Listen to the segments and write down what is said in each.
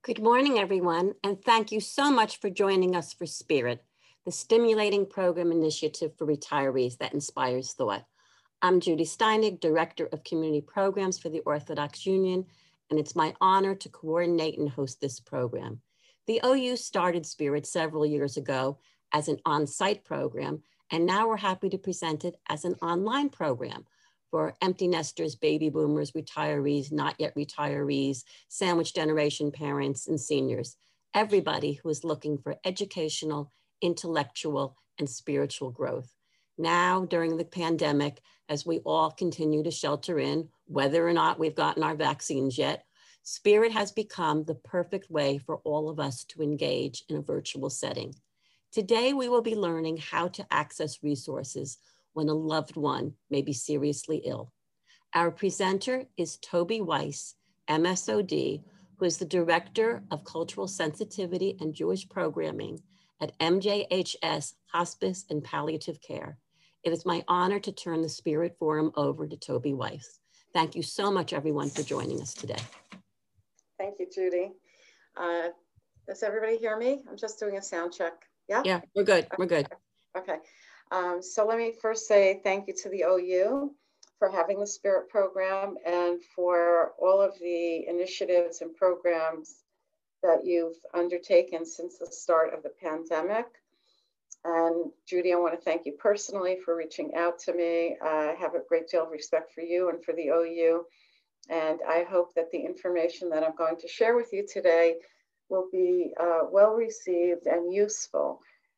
Good morning, everyone, and thank you so much for joining us for Spirit, the stimulating program initiative for retirees that inspires thought. I'm Judy Steinig, Director of Community Programs for the Orthodox Union, and it's my honor to coordinate and host this program. The OU started Spirit several years ago as an on-site program, and now we're happy to present it as an online program for empty nesters, baby boomers, retirees, not yet retirees, sandwich generation parents, and seniors, everybody who is looking for educational, intellectual, and spiritual growth. Now, during the pandemic, as we all continue to shelter in, whether or not we've gotten our vaccines yet, Spirit has become the perfect way for all of us to engage in a virtual setting. Today, we will be learning how to access resources when a loved one may be seriously ill. Our presenter is Toby Weiss, MSOD, who is the Director of Cultural Sensitivity and Jewish Programming at MJHS Hospice and Palliative Care. It is my honor to turn the Spirit Forum over to Toby Weiss. Thank you so much, everyone, for joining us today. Thank you, Judy. Does everybody hear me? I'm just doing a sound check. Yeah? Yeah, we're good. We're good. Okay. So let me first say thank you to the OU for having the Spirit program and for all of the initiatives and programs that you've undertaken since the start of the pandemic. And Judy, I want to thank you personally for reaching out to me. I have a great deal of respect for you and for the OU. And I hope that the information that I'm going to share with you today will be well received and useful.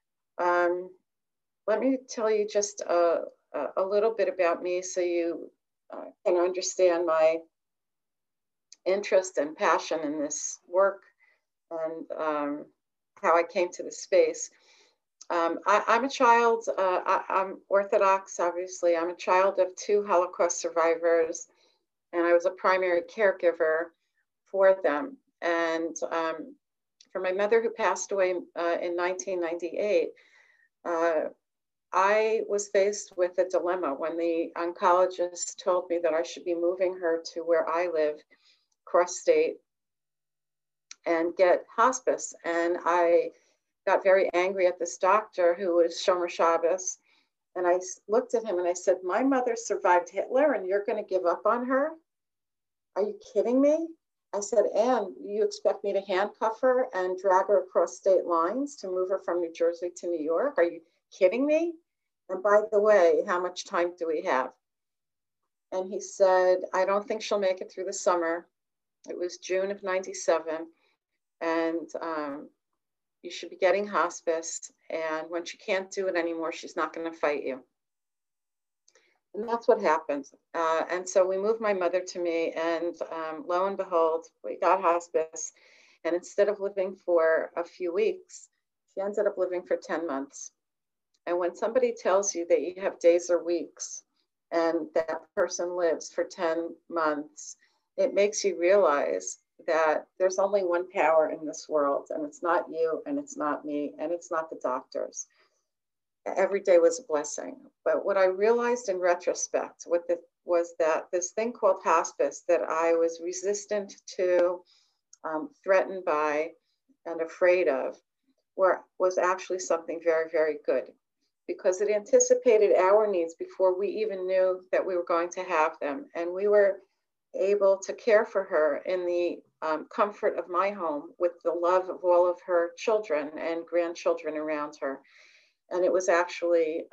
Let me tell you just a little bit about me so you can understand my interest and passion in this work and how I came to the space. I'm a child, I'm Orthodox, obviously. I'm a child of 2 Holocaust survivors, and I was a primary caregiver for them. And for my mother, who passed away in 1998, I was faced with a dilemma when the oncologist told me that I should be moving her to where I live, cross state, and get hospice. And I got very angry at this doctor who was Shomer Shabbos. And I looked at him and I said, my mother survived Hitler and you're going to give up on her? Are you kidding me? I said, and you expect me to handcuff her and drag her across state lines to move her from New Jersey to New York? Are you kidding me? And by the way, how much time do we have? And he said, I don't think she'll make it through the summer. It was June of '97. And you should be getting hospice. And when she can't do it anymore, she's not going to fight you. And that's what happened. And so we moved my mother to me, and lo and behold, we got hospice. And instead of living for a few weeks, she ended up living for 10 months. And when somebody tells you that you have days or weeks and that person lives for 10 months, it makes you realize that there's only one power in this world, and it's not you, and it's not me, and it's not the doctors. Every day was a blessing. But what I realized in retrospect was that this thing called hospice that I was resistant to, threatened by, and afraid of, was actually something very, very good, because it anticipated our needs before we even knew that we were going to have them. And we were able to care for her in the comfort of my home with the love of all of her children and grandchildren around her. And it was actually,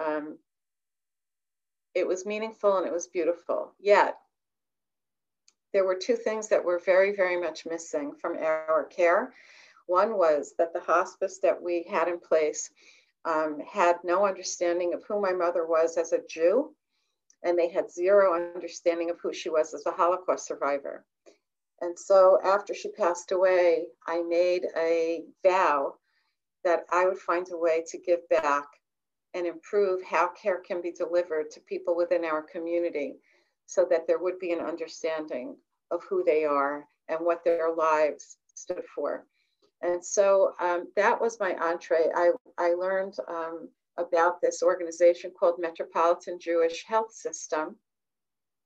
it was meaningful and it was beautiful. Yet, there were 2 things that were very, very much missing from our care. One was that the hospice that we had in place had no understanding of who my mother was as a Jew, and they had 0 understanding of who she was as a Holocaust survivor. And so after she passed away, I made a vow that I would find a way to give back and improve how care can be delivered to people within our community, so that there would be an understanding of who they are and what their lives stood for. And so that was my entree. I learned about this organization called Metropolitan Jewish Health System.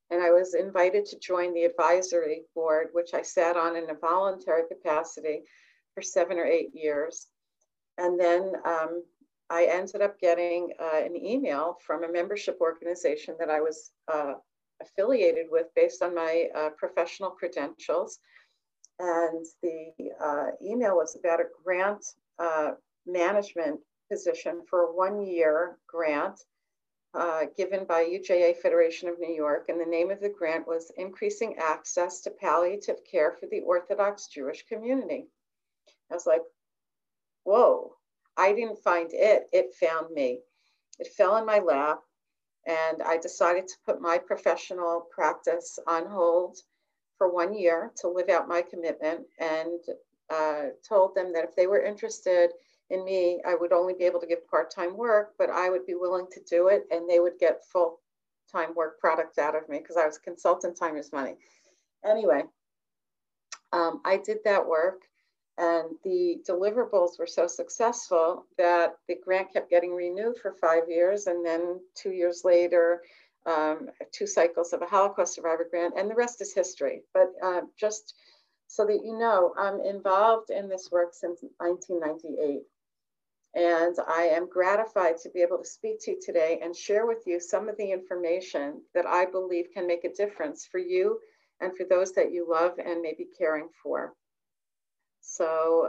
And I was invited to join the advisory board, which I sat on in a voluntary capacity for 7 or 8 years. And then I ended up getting an email from a membership organization that I was affiliated with based on my professional credentials. And the email was about a grant management position for a 1-year grant given by UJA Federation of New York. And the name of the grant was Increasing Access to Palliative Care for the Orthodox Jewish Community. I was like, whoa, I didn't find it, it found me. It fell in my lap, and I decided to put my professional practice on hold for 1 year to live out my commitment, and told them that if they were interested in me, I would only be able to give part-time work, but I would be willing to do it, and they would get full-time work product out of me because I was consultant, time is money. Anyway, I did that work, and the deliverables were so successful that the grant kept getting renewed for 5 years, and then 2 years later, 2 cycles of a Holocaust survivor grant, and the rest is history. But just so that you know, I'm involved in this work since 1998. And I am gratified to be able to speak to you today and share with you some of the information that I believe can make a difference for you and for those that you love and may be caring for. So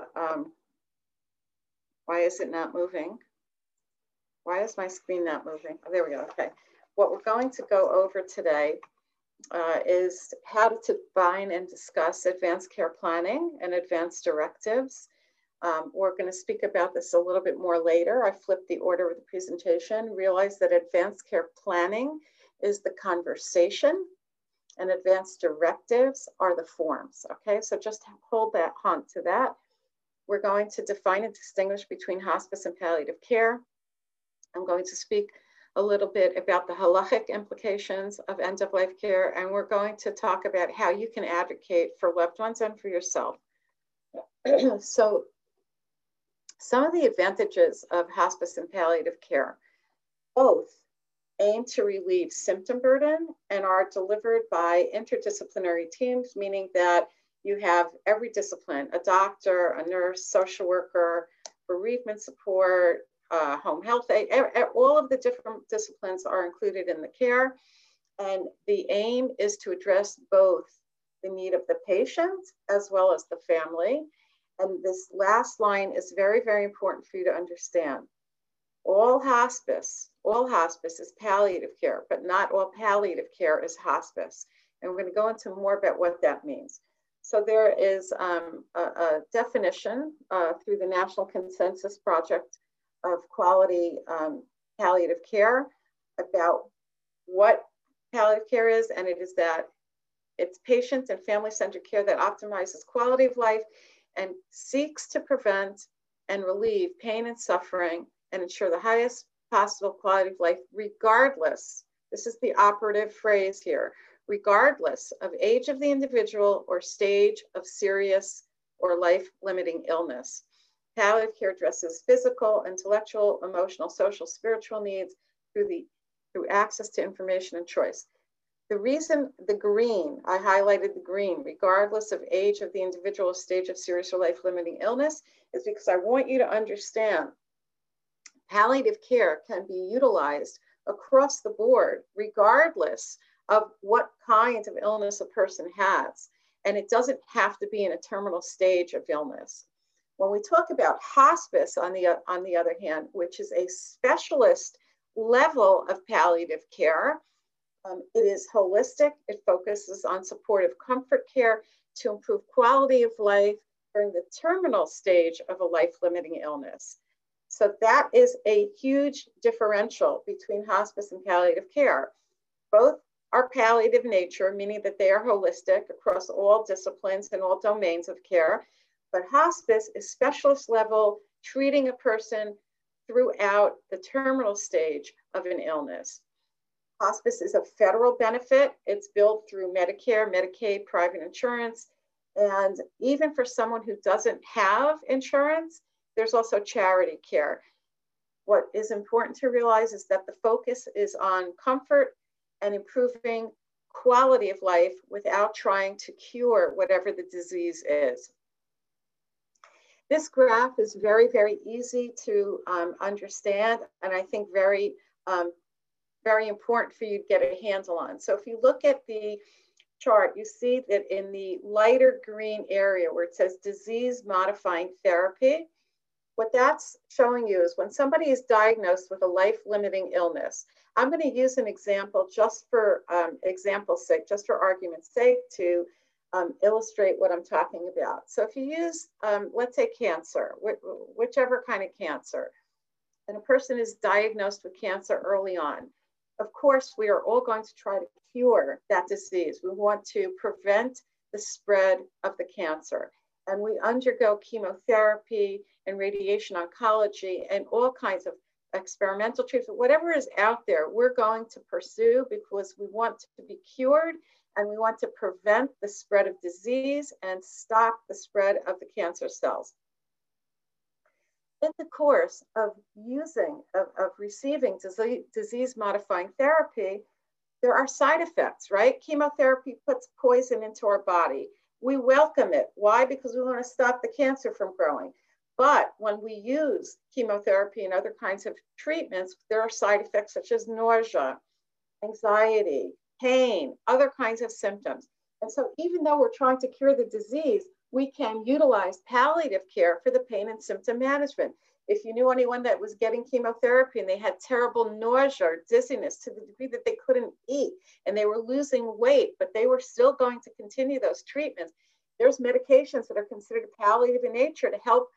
why is it not moving? Why is my screen not moving? Oh, there we go, okay. What we're going to go over today is how to define and discuss advanced care planning and advanced directives. We're going to speak about this a little bit more later. I flipped the order of the presentation, realized that advanced care planning is the conversation and advanced directives are the forms, okay? So just hold that on to that. We're going to define and distinguish between hospice and palliative care. I'm going to speak a little bit about the halachic implications of end-of-life care, and we're going to talk about how you can advocate for loved ones and for yourself. So some of the advantages of hospice and palliative care, both aim to relieve symptom burden and are delivered by interdisciplinary teams, meaning that you have every discipline, a doctor, a nurse, social worker, bereavement support, home health aide, all of the different disciplines are included in the care. And the aim is to address both the need of the patient as well as the family. And this last line is very, very important for you to understand. All hospice is palliative care, but not all palliative care is hospice. And we're going to go into more about what that means. So there is a definition through the National Consensus Project of Quality Palliative Care about what palliative care is, and it is that it's patient and family-centered care that optimizes quality of life and seeks to prevent and relieve pain and suffering and ensure the highest possible quality of life regardless, this is the operative phrase here, regardless of age of the individual or stage of serious or life-limiting illness. Palliative care addresses physical, intellectual, emotional, social, spiritual needs through access to information and choice. The reason the green, I highlighted the green, regardless of age of the individual stage of serious or life-limiting illness, is because I want you to understand palliative care can be utilized across the board, regardless of what kind of illness a person has. And it doesn't have to be in a terminal stage of illness. When we talk about hospice, on the other hand, which is a specialist level of palliative care, it is holistic. It focuses on supportive comfort care to improve quality of life during the terminal stage of a life-limiting illness. So that is a huge differential between hospice and palliative care. Both are palliative nature, meaning that they are holistic across all disciplines and all domains of care. But hospice is specialist level, treating a person throughout the terminal stage of an illness. Hospice is a federal benefit. It's billed through Medicare, Medicaid, private insurance. And even for someone who doesn't have insurance, there's also charity care. What is important to realize is that the focus is on comfort and improving quality of life without trying to cure whatever the disease is. This graph is very, very easy to understand, and I think very, very important for you to get a handle on. So if you look at the chart, you see that in the lighter green area where it says disease modifying therapy, what that's showing you is when somebody is diagnosed with a life-limiting illness. I'm going to use an example just for example's sake, just for argument's sake, to illustrate what I'm talking about. So if you use, let's say cancer, whichever kind of cancer, and a person is diagnosed with cancer early on, of course, we are all going to try to cure that disease. We want to prevent the spread of the cancer. And we undergo chemotherapy and radiation oncology and all kinds of experimental treatment. Whatever is out there, we're going to pursue because we want to be cured and we want to prevent the spread of disease and stop the spread of the cancer cells. In the course of receiving disease-modifying therapy, there are side effects, right? Chemotherapy puts poison into our body. We welcome it. Why? Because we want to stop the cancer from growing. But when we use chemotherapy and other kinds of treatments, there are side effects such as nausea, anxiety, pain, other kinds of symptoms. And so even though we're trying to cure the disease, we can utilize palliative care for the pain and symptom management. If you knew anyone that was getting chemotherapy and they had terrible nausea or dizziness to the degree that they couldn't eat and they were losing weight, but they were still going to continue those treatments, there's medications that are considered palliative in nature to help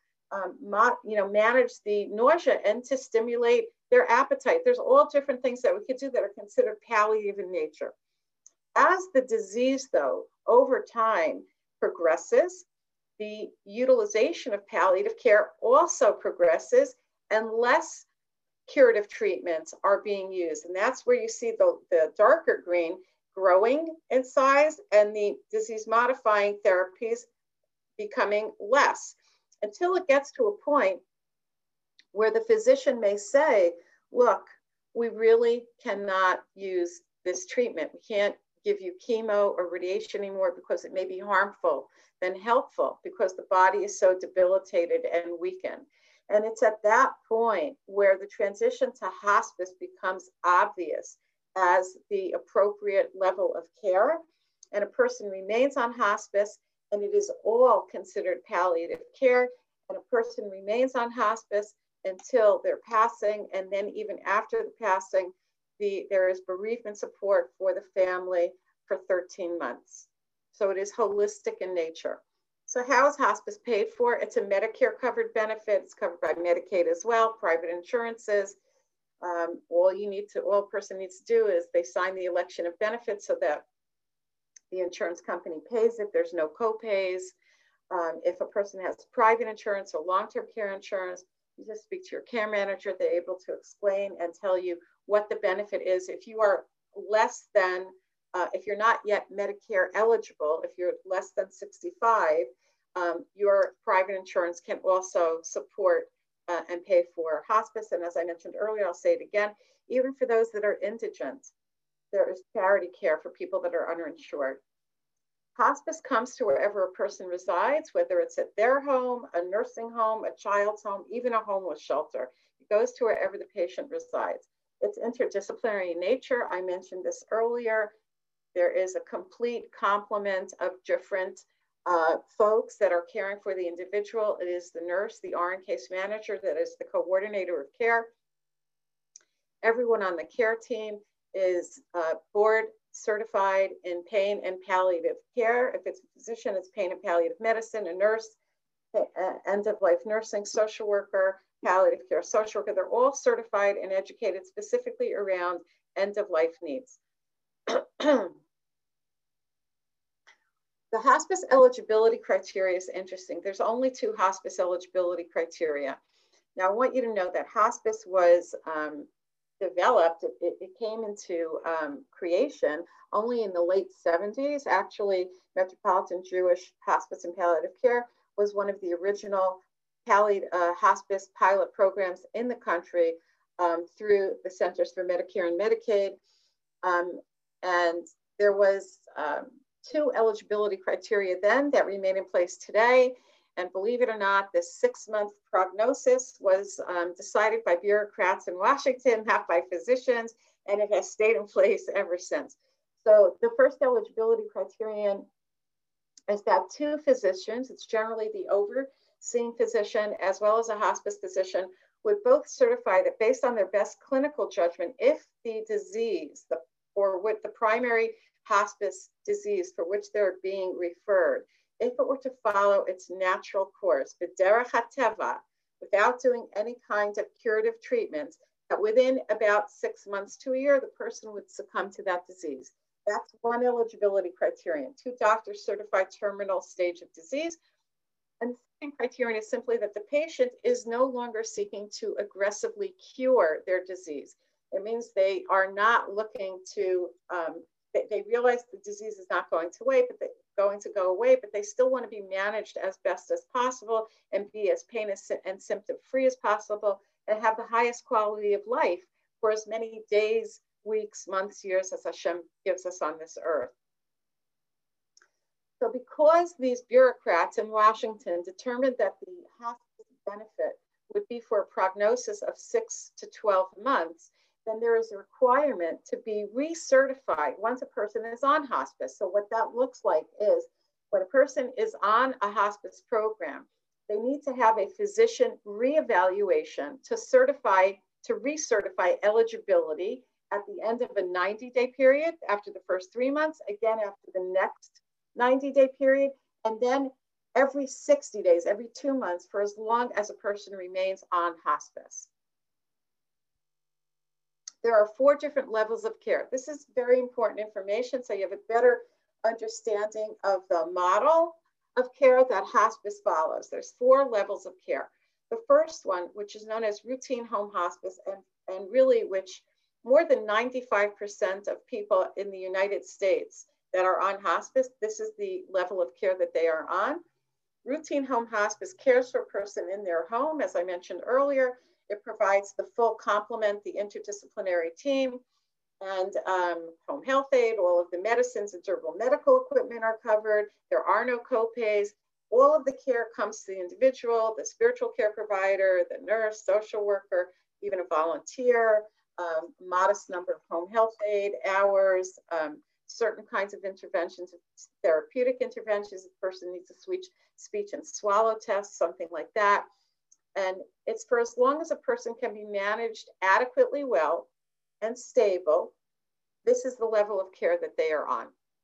manage the nausea and to stimulate their appetite. There's all different things that we could do that are considered palliative in nature. As the disease, though, over time progresses, the utilization of palliative care also progresses and less curative treatments are being used. And that's where you see the darker green growing in size and the disease-modifying therapies becoming less, until it gets to a point where the physician may say, look, we really cannot use this treatment. We can't give you chemo or radiation anymore because it may be harmful than helpful because the body is so debilitated and weakened. And it's at that point where the transition to hospice becomes obvious as the appropriate level of care. And a person remains on hospice, and it is all considered palliative care. And a person remains on hospice until their passing. And then even after the passing, there is bereavement support for the family for 13 months. So it is holistic in nature. So how is hospice paid for? It's a Medicare covered benefit. It's covered by Medicaid as well, private insurances. All a person needs to do is they sign the election of benefits so that the insurance company pays it. There's no copays. If a person has private insurance or long-term care insurance, you just speak to your care manager. They're able to explain and tell you what the benefit is. If you are less than, if you're not yet Medicare eligible, if you're less than 65, your private insurance can also support and pay for hospice. And as I mentioned earlier, I'll say it again, even for those that are indigent, there is charity care for people that are underinsured. Hospice comes to wherever a person resides, whether it's at their home, a nursing home, a child's home, even a homeless shelter. It goes to wherever the patient resides. It's interdisciplinary in nature. I mentioned this earlier. There is a complete complement of different folks that are caring for the individual. It is the nurse, the RN case manager, that is the coordinator of care. Everyone on the care team is board certified in pain and palliative care. If it's a physician, it's pain and palliative medicine, a nurse, end-of-life nursing, social worker, palliative care social worker. They're all certified and educated specifically around end-of-life needs. The hospice eligibility criteria is interesting. There's only 2 hospice eligibility criteria. Now, I want you to know that hospice was developed, it came into creation only in the late 70s. Actually, Metropolitan Jewish Hospice and Palliative Care was one of the original hospice pilot programs in the country through the Centers for Medicare and Medicaid. And There was 2 eligibility criteria then that remain in place today. And believe it or not, this 6-month prognosis was decided by bureaucrats in Washington, not by physicians, and it has stayed in place ever since. So the first eligibility criterion is that 2 physicians, it's generally the overseeing physician as well as a hospice physician, would both certify that based on their best clinical judgment, if the disease, or with the primary hospice disease for which they're being referred, if it were to follow its natural course, b'derech hateva, without doing any kind of curative treatments, that within about 6 months to a year, the person would succumb to that disease. That's one eligibility criterion. 2 doctors certify terminal stage of disease. And the second criterion is simply that the patient is no longer seeking to aggressively cure their disease. It means they are not looking to, they realize the disease is not going to go away, but they still want to be managed as best as possible and be as pain and symptom free as possible and have the highest quality of life for as many days, weeks, months, years as Hashem gives us on this earth. So because these bureaucrats in Washington determined that the hospice benefit would be for a prognosis of 6 to 12 months, then there is a requirement to be recertified once a person is on hospice. So what that looks like is when a person is on a hospice program, they need to have a physician reevaluation to recertify eligibility at the end of a 90-day period, after the first 3 months, again after the next 90-day period, and then every 60 days, every 2 months, for as long as a person remains on hospice. There are 4 different levels of care. This is very important information, so you have a better understanding of the model of care that hospice follows. There's 4 levels of care. The first one, which is known as routine home hospice, and really which more than 95% of people in the United States that are on hospice, this is the level of care that they are on. Routine home hospice cares for a person in their home. As I mentioned earlier, it provides the full complement, the interdisciplinary team, and home health aid. All of the medicines and durable medical equipment are covered. There are no copays. All of the care comes to the individual, the spiritual care provider, the nurse, social worker, even a volunteer, modest number of home health aid hours, certain kinds of interventions, therapeutic interventions. The person needs a speech and swallow test, something like that. And it's for as long as a person can be managed adequately well and stable. This is the level of care that they are on.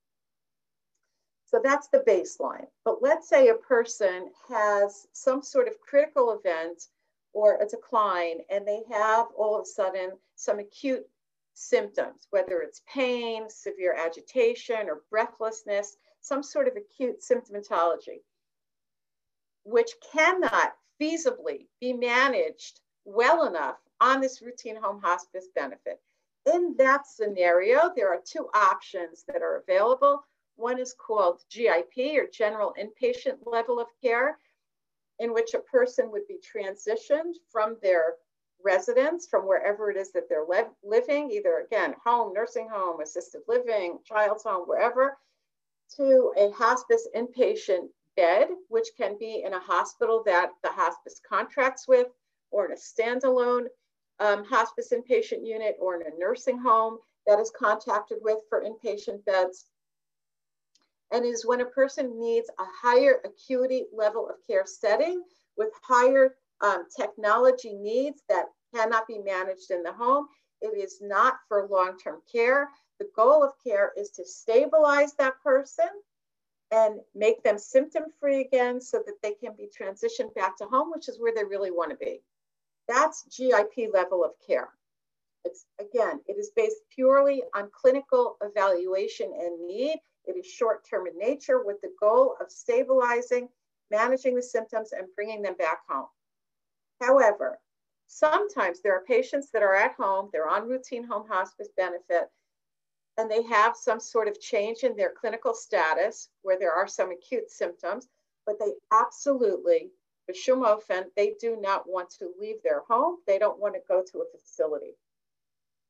So that's the baseline. But let's say a person has some sort of critical event or a decline, and they have all of a sudden some acute symptoms, whether it's pain, severe agitation, or breathlessness, some sort of acute symptomatology, which cannot feasibly be managed well enough on this routine home hospice benefit. In that scenario, there are 2 options that are available. One is called GIP, or general inpatient level of care, in which a person would be transitioned from their residence, from wherever it is that they're living, either again, home, nursing home, assisted living, child's home, wherever, to a hospice inpatient bed, which can be in a hospital that the hospice contracts with, or in a standalone hospice inpatient unit, or in a nursing home that is contracted with for inpatient beds. And is when a person needs a higher acuity level of care setting with higher technology needs that cannot be managed in the home. It is not for long-term care. The goal of care is to stabilize that person and make them symptom-free again so that they can be transitioned back to home, which is where they really want to be. That's GIP level of care. It's, again, it is based purely on clinical evaluation and need. It is short-term in nature with the goal of stabilizing, managing the symptoms, and bringing them back home. However, sometimes there are patients that are at home, they're on routine home hospice benefit, and they have some sort of change in their clinical status where there are some acute symptoms, but they absolutely, b'shum ofen, they do not want to leave their home. They don't want to go to a facility.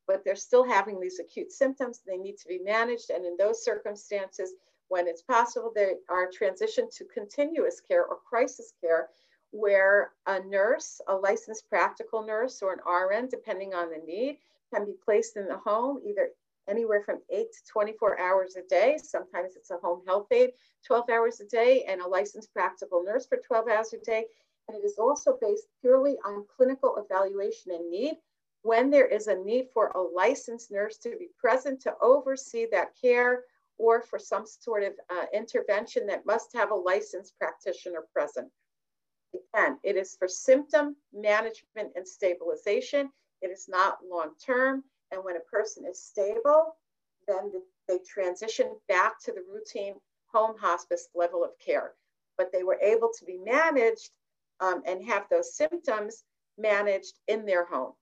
but they're still having these acute symptoms. They need to be managed. And in those circumstances, when it's possible, they are transitioned to continuous care or crisis care, where a nurse, a licensed practical nurse or an RN, depending on the need, can be placed in the home, either anywhere from 8 to 24 hours a day. Sometimes it's a home health aide, 12 hours a day, and a licensed practical nurse for 12 hours a day. And it is also based purely on clinical evaluation and need. When there is a need for a licensed nurse to be present to oversee that care, or for some sort of intervention that must have a licensed practitioner present. Again, it is for symptom management and stabilization. It is not long-term. And when a person is stable, then they transition back to the routine home hospice level of care. But they were able to be managed and have those symptoms managed in their home.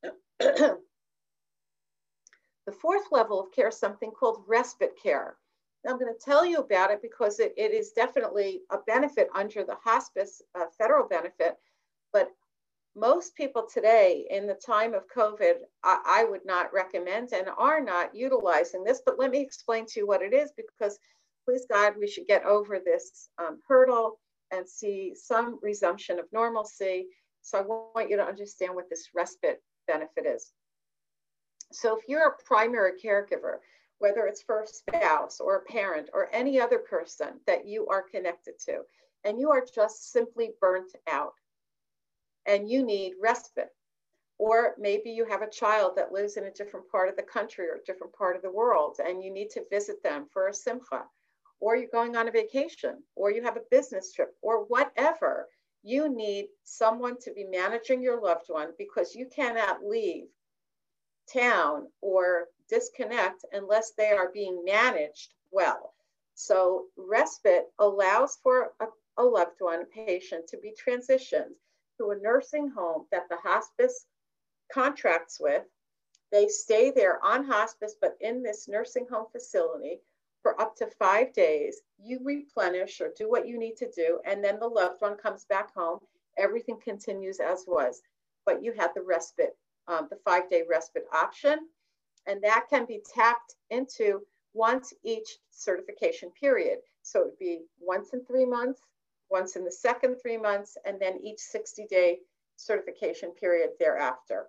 The fourth level of care is something called respite care. Now, I'm going to tell you about it because it is definitely a benefit under the hospice federal benefit, but most people today in the time of COVID, I would not recommend and are not utilizing this, but let me explain to you what it is, because please God, we should get over this hurdle and see some resumption of normalcy. So I want you to understand what this respite benefit is. So if you're a primary caregiver, whether it's for a spouse or a parent or any other person that you are connected to, and you are just simply burnt out and you need respite, or maybe you have a child that lives in a different part of the country or a different part of the world and you need to visit them for a simcha, or you're going on a vacation, or you have a business trip, or whatever, you need someone to be managing your loved one because you cannot leave town or disconnect unless they are being managed well. So respite allows for a loved one, a patient, to be transitioned to a nursing home that the hospice contracts with. They stay there on hospice, but in this nursing home facility for up to 5 days. You replenish or do what you need to do, and then the loved one comes back home. Everything continues as was, but you have the respite, the 5-day respite option, and that can be tapped into once each certification period. So it would be once in 3 months, once in the second 3 months, and then each 60-day certification period thereafter.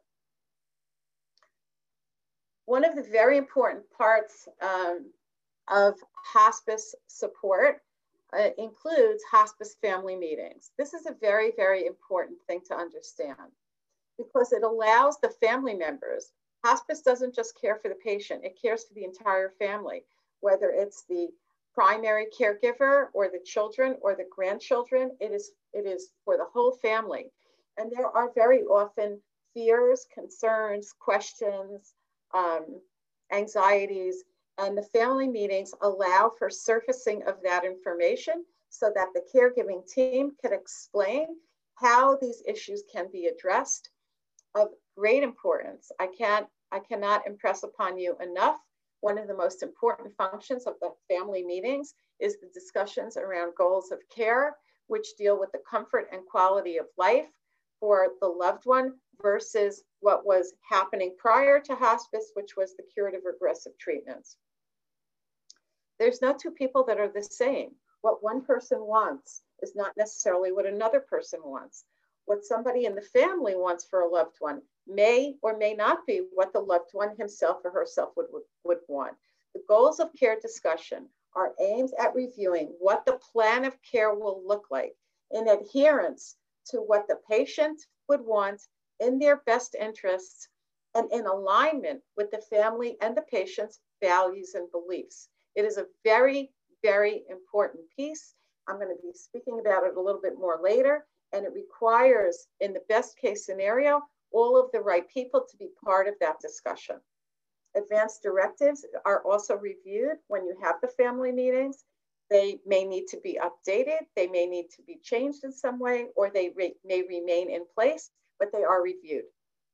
One of the very important parts of hospice support includes hospice family meetings. This is a very, very important thing to understand because it allows the family members. Hospice doesn't just care for the patient, it cares for the entire family, whether it's the primary caregiver or the children or the grandchildren. It is for the whole family. And there are very often fears, concerns, questions, anxieties, and the family meetings allow for surfacing of that information so that the caregiving team can explain how these issues can be addressed. Of great importance, I cannot impress upon you enough, one of the most important functions of the family meetings is the discussions around goals of care, which deal with the comfort and quality of life for the loved one versus what was happening prior to hospice, which was the curative regressive treatments. There's no two people that are the same. What one person wants is not necessarily what another person wants. What somebody in the family wants for a loved one may or may not be what the loved one himself or herself would want. The goals of care discussion are aimed at reviewing what the plan of care will look like in adherence to what the patient would want in their best interests and in alignment with the family and the patient's values and beliefs. It is a very, very important piece. I'm going to be speaking about it a little bit more later, and it requires, in the best case scenario, all of the right people to be part of that discussion. Advanced directives are also reviewed when you have the family meetings. They may need to be updated, they may need to be changed in some way, or they may remain in place, but they are reviewed.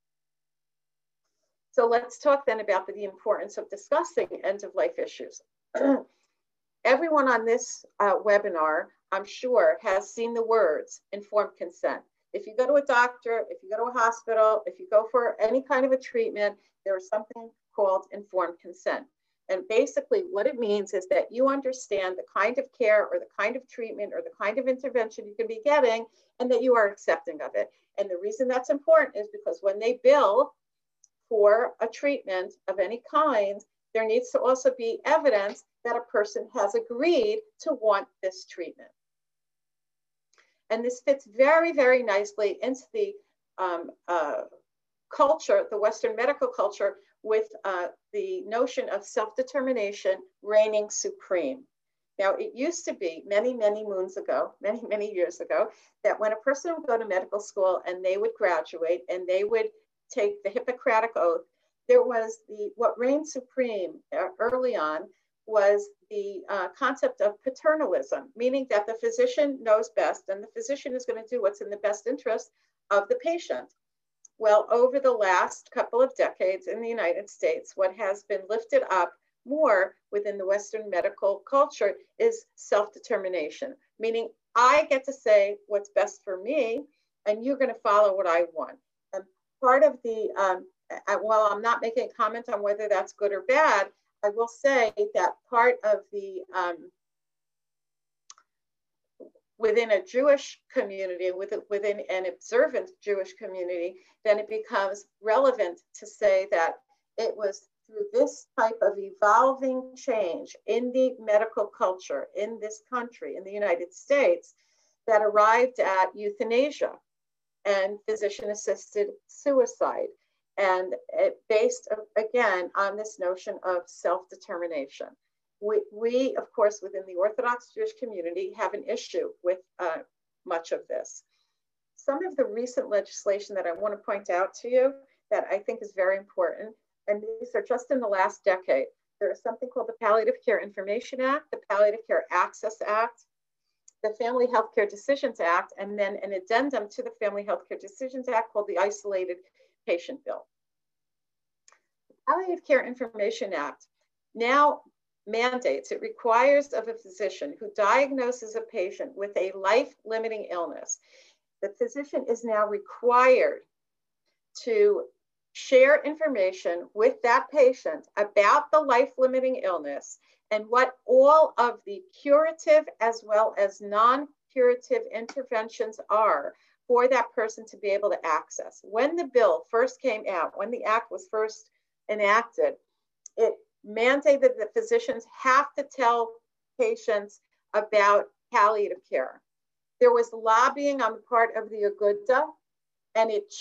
So let's talk then about the importance of discussing end-of-life issues. Everyone on this webinar, I'm sure, has seen the words informed consent. If you go to a doctor, if you go to a hospital, if you go for any kind of a treatment, there is something called informed consent. And basically what it means is that you understand the kind of care or the kind of treatment or the kind of intervention you can be getting, and that you are accepting of it. And the reason that's important is because when they bill for a treatment of any kind, there needs to also be evidence that a person has agreed to want this treatment. And this fits very, very nicely into the culture, the Western medical culture, with the notion of self-determination reigning supreme. Now, it used to be many, many moons ago, many, many years ago, that when a person would go to medical school and they would graduate and they would take the Hippocratic Oath, there was what reigned supreme early on was the concept of paternalism, meaning that the physician knows best and the physician is going to do what's in the best interest of the patient. Well, over the last couple of decades in the United States, what has been lifted up more within the Western medical culture is self-determination, meaning I get to say what's best for me and you're going to follow what I want. And part of the, while I'm not making a comment on whether that's good or bad, I will say that part of the, within a Jewish community, within an observant Jewish community, then it becomes relevant to say that it was through this type of evolving change in the medical culture in this country, in the United States, that arrived at euthanasia and physician-assisted suicide. And it based, again, on this notion of self-determination. We, of course, within the Orthodox Jewish community have an issue with much of this. Some of the recent legislation that I want to point out to you that I think is very important, and these are just in the last decade. There is something called the Palliative Care Information Act, the Palliative Care Access Act, the Family Healthcare Decisions Act, and then an addendum to the Family Healthcare Decisions Act called the Isolated Patient Bill. The Palliative Care Information Act now mandates, it requires of a physician who diagnoses a patient with a life-limiting illness, the physician is now required to share information with that patient about the life-limiting illness and what all of the curative as well as non-curative interventions are for that person to be able to access. When the bill first came out, when the act was first enacted, it mandated that physicians have to tell patients about palliative care. There was lobbying on the part of the Aguda, and it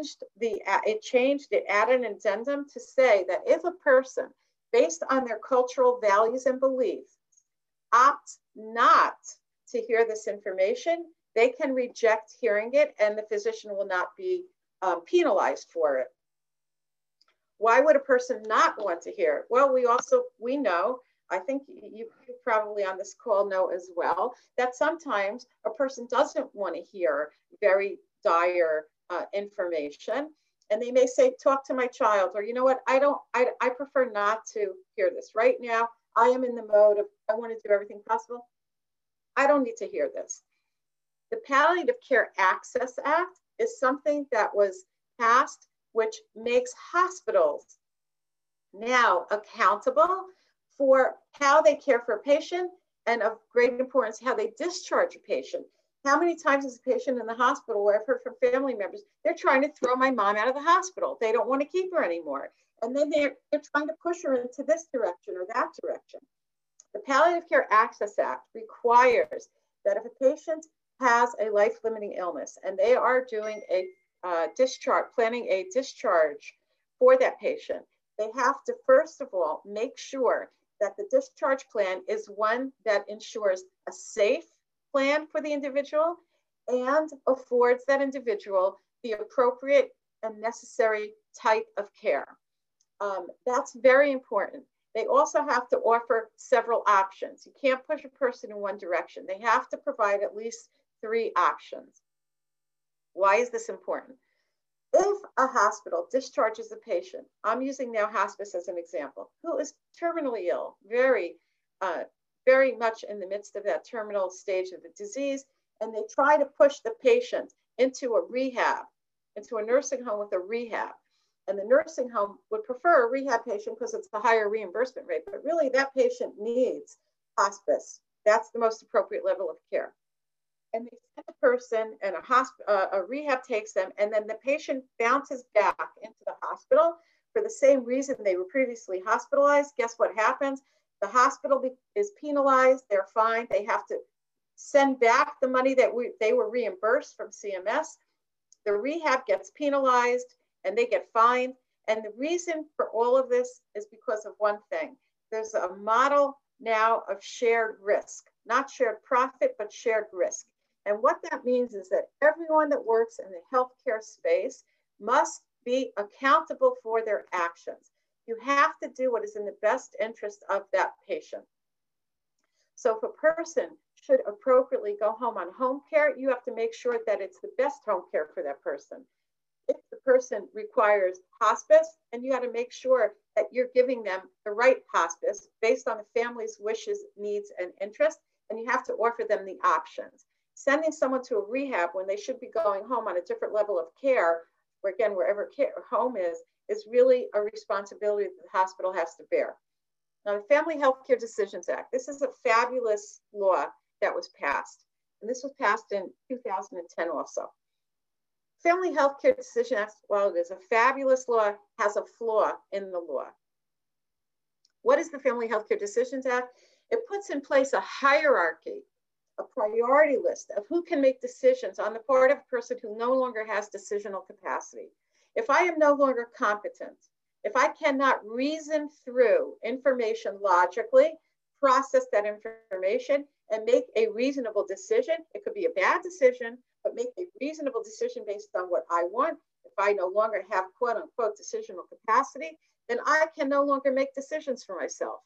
added an addendum to say that if a person, based on their cultural values and beliefs, opts not to hear this information, they can reject hearing it and the physician will not be penalized for it. Why would a person not want to hear it? Well, we know, I think you probably on this call know as well, that sometimes a person doesn't want to hear very dire information. And they may say, talk to my child, or you know what, I prefer not to hear this. Right now, I am in the mode of, I want to do everything possible. I don't need to hear this. The Palliative Care Access Act is something that was passed, which makes hospitals now accountable for how they care for a patient, and of great importance, how they discharge a patient. How many times is a patient in the hospital where I've heard from family members, they're trying to throw my mom out of the hospital. They don't want to keep her anymore. And then they're trying to push her into this direction or that direction. The Palliative Care Access Act requires that if a patient has a life-limiting illness and they are doing a discharge, planning a discharge for that patient, they have to, first of all, make sure that the discharge plan is one that ensures a safe plan for the individual and affords that individual the appropriate and necessary type of care. That's very important. They also have to offer several options. You can't push a person in one direction. They have to provide at least 3 options. Why is this important? If a hospital discharges a patient, I'm using now hospice as an example, who is terminally ill, very much in the midst of that terminal stage of the disease, and they try to push the patient into a rehab, into a nursing home with a rehab. And the nursing home would prefer a rehab patient because it's a higher reimbursement rate, but really that patient needs hospice. That's the most appropriate level of care. And they send a person, and a rehab takes them, and then the patient bounces back into the hospital for the same reason they were previously hospitalized. Guess what happens? The hospital is penalized. They're fined. They have to send back the money that they were reimbursed from CMS. The rehab gets penalized and they get fined. And the reason for all of this is because of one thing. There's a model now of shared risk, not shared profit, but shared risk. And what that means is that everyone that works in the healthcare space must be accountable for their actions. You have to do what is in the best interest of that patient. So if a person should appropriately go home on home care, you have to make sure that it's the best home care for that person. If the person requires hospice, and you got to make sure that you're giving them the right hospice based on the family's wishes, needs, and interests, and you have to offer them the options. Sending someone to a rehab when they should be going home on a different level of care, or again, wherever home is really a responsibility that the hospital has to bear. Now, the Family Healthcare Decisions Act, this is a fabulous law that was passed. And this was passed in 2010 also. Family Healthcare Decision Act, while it is a fabulous law, has a flaw in the law. What is the Family Healthcare Decisions Act? It puts in place a hierarchy, a priority list of who can make decisions on the part of a person who no longer has decisional capacity. If I am no longer competent, if I cannot reason through information logically, process that information, and make a reasonable decision, it could be a bad decision, but make a reasonable decision based on what I want. If I no longer have quote unquote decisional capacity, then I can no longer make decisions for myself.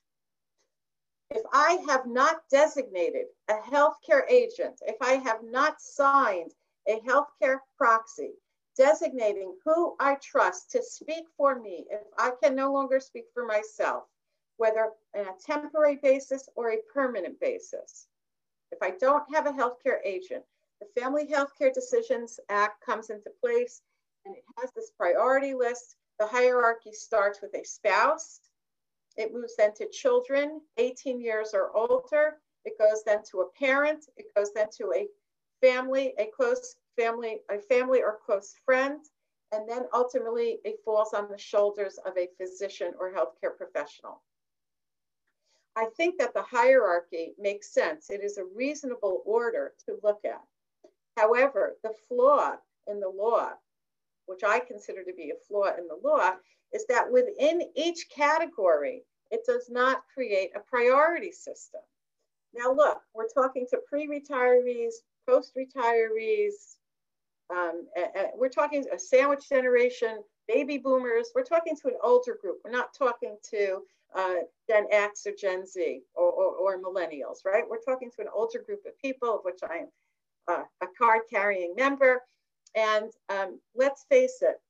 If I have not designated a healthcare agent, if I have not signed a healthcare proxy designating who I trust to speak for me, if I can no longer speak for myself, whether on a temporary basis or a permanent basis, if I don't have a healthcare agent, the Family Healthcare Decisions Act comes into place, and it has this priority list. The hierarchy starts with a spouse. It moves then to children, 18 years or older. It goes then to a parent. It goes then to a family, a close family, a family or close friend. And then ultimately it falls on the shoulders of a physician or healthcare professional. I think that the hierarchy makes sense. It is a reasonable order to look at. However, the flaw in the law, which I consider to be a flaw in the law, is that within each category, it does not create a priority system. Now look, we're talking to pre-retirees, post-retirees, we're talking a sandwich generation, baby boomers, we're talking to an older group. We're not talking to Gen X or Gen Z or millennials, right? We're talking to an older group of people, of which I am a card-carrying member. And let's face it,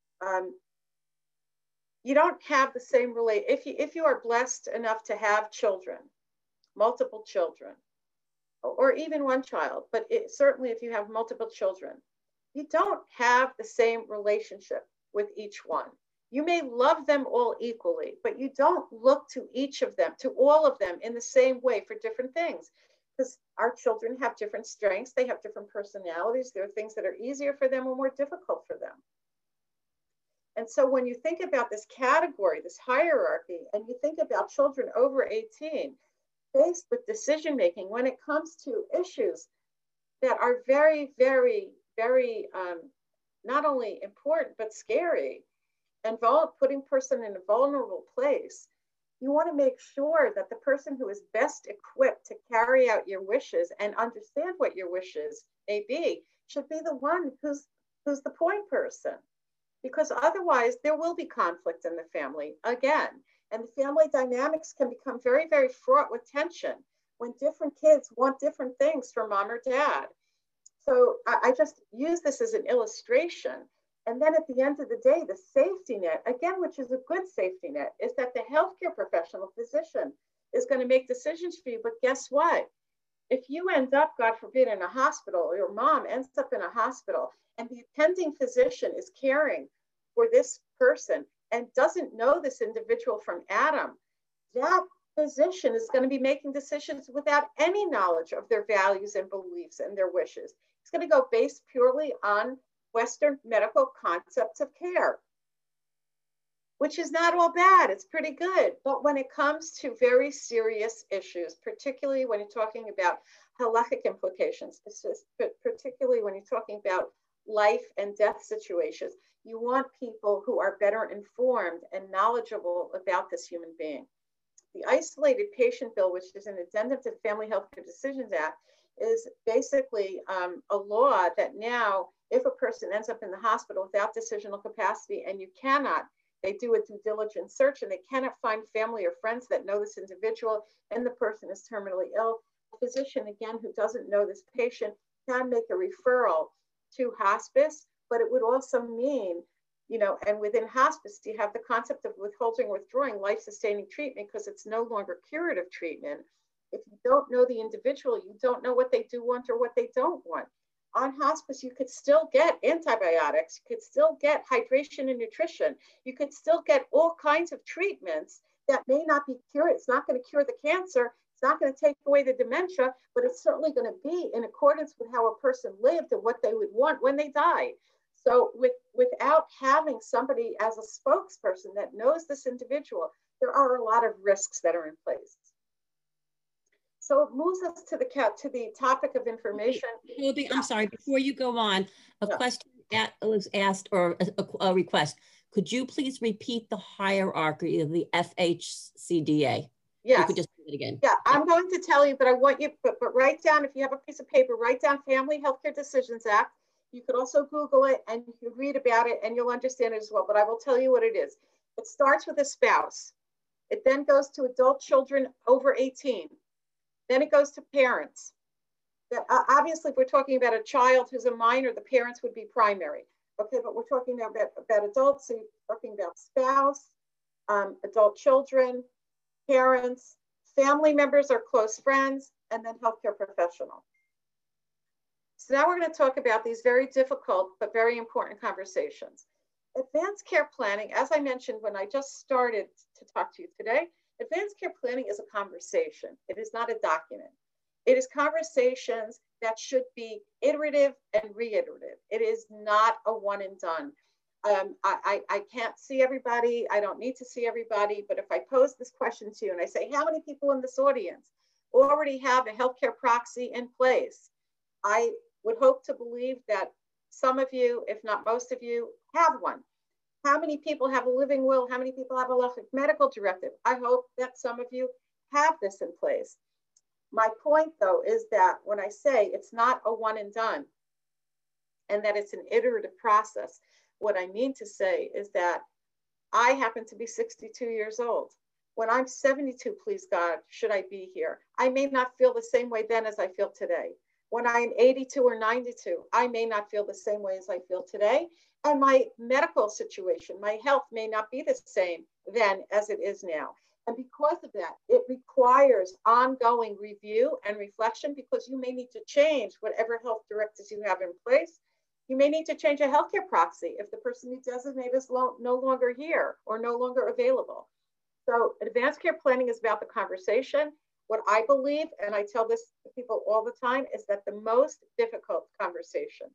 you don't have the same if you are blessed enough to have children, multiple children, or even one child, but certainly if you have multiple children, you don't have the same relationship with each one. You may love them all equally, but you don't look to each of them, to all of them in the same way for different things, because our children have different strengths. They have different personalities. There are things that are easier for them or more difficult for them. And so when you think about this category, this hierarchy, and you think about children over 18 faced with decision-making when it comes to issues that are very, very, very not only important, but scary, and putting person in a vulnerable place, you want to make sure that the person who is best equipped to carry out your wishes and understand what your wishes may be should be the one who's the point person. Because otherwise there will be conflict in the family again. And the family dynamics can become very, very fraught with tension when different kids want different things from mom or dad. So I just use this as an illustration. And then at the end of the day, the safety net, again, which is a good safety net, is that the healthcare professional physician is going to make decisions for you. But guess what? if you end up, God forbid, in a hospital, or your mom ends up in a hospital, and the attending physician is caring for this person and doesn't know this individual from Adam, that physician is going to be making decisions without any knowledge of their values and beliefs and their wishes. It's going to go based purely on Western medical concepts of care, which is not all bad. It's pretty good. But when it comes to very serious issues, particularly when you're talking about halachic implications, particularly when you're talking about life and death situations, you want people who are better informed and knowledgeable about this human being. The Isolated Patient Bill, which is an addendum to the Family Healthcare Decisions Act, is basically a law that now, if a person ends up in the hospital without decisional capacity and you cannot, they do a due diligence search and they cannot find family or friends that know this individual and the person is terminally ill, a physician, again, who doesn't know this patient can make a referral to hospice, but it would also mean, you know, and within hospice, you have the concept of withholding, withdrawing life-sustaining treatment because it's no longer curative treatment. If you don't know the individual, you don't know what they do want or what they don't want. On hospice, you could still get antibiotics, you could still get hydration and nutrition, you could still get all kinds of treatments that may not be cured. It's not going to cure the cancer, it's not going to take away the dementia, but it's certainly going to be in accordance with how a person lived and what they would want when they died. So without having somebody as a spokesperson that knows this individual, there are a lot of risks that are in place. So it moves us to the topic of information. I'm sorry, before you go on, a question was asked, or a request. Could you please repeat the hierarchy of the FHCDA? Yes. You could just do it again. Yeah, I'm going to tell you, but I want you, but write down, if you have a piece of paper, write down Family Healthcare Decisions Act. You could also Google it and you can read about it and you'll understand it as well, but I will tell you what it is. It starts with a spouse. It then goes to adult children over 18. Then it goes to parents. Obviously, if we're talking about a child who's a minor, the parents would be primary. Okay, but we're talking now about adults, so you're talking about spouse, adult children, parents, family members or close friends, and then healthcare professional. So now we're going to talk about these very difficult but very important conversations. Advanced care planning, as I mentioned when I just started to talk to you today, advanced care planning is a conversation. It is not a document. It is conversations that should be iterative and reiterative. It is not a one and done. I can't see everybody. I don't need to see everybody. But if I pose this question to you and I say, how many people in this audience already have a healthcare proxy in place? I would hope to believe that some of you, if not most of you, have one. How many people have a living will? How many people have a medical directive? I hope that some of you have this in place. My point, though, is that when I say it's not a one and done and that it's an iterative process, what I mean to say is that I happen to be 62 years old. When I'm 72, please God, should I be here, I may not feel the same way then as I feel today. When I'm 82 or 92, I may not feel the same way as I feel today. And my medical situation, my health may not be the same then as it is now. And because of that, it requires ongoing review and reflection because you may need to change whatever health directives you have in place. You may need to change a healthcare proxy if the person you designate is no longer here or no longer available. So advanced care planning is about the conversation. What I believe, and I tell this to people all the time, is that the most difficult conversation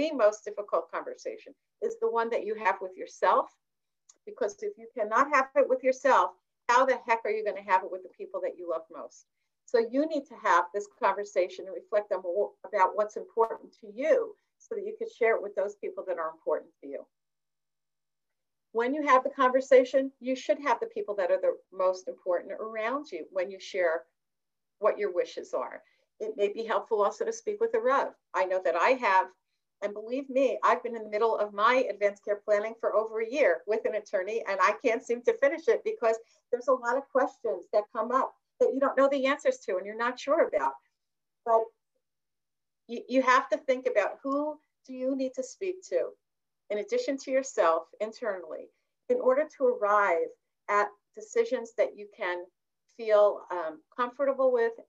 is the one that you have with yourself. Because if you cannot have it with yourself, how the heck are you going to have it with the people that you love most? So you need to have this conversation and reflect on about what's important to you so that you can share it with those people that are important to you. When you have the conversation, you should have the people that are the most important around you when you share what your wishes are. It may be helpful also to speak with a Rav. I know that I have, and believe me, I've been in the middle of my advanced care planning for over a year with an attorney, and I can't seem to finish it because there's a lot of questions that come up that you don't know the answers to and you're not sure about. But you have to think about who do you need to speak to, in addition to yourself internally, in order to arrive at decisions that you can feel comfortable with and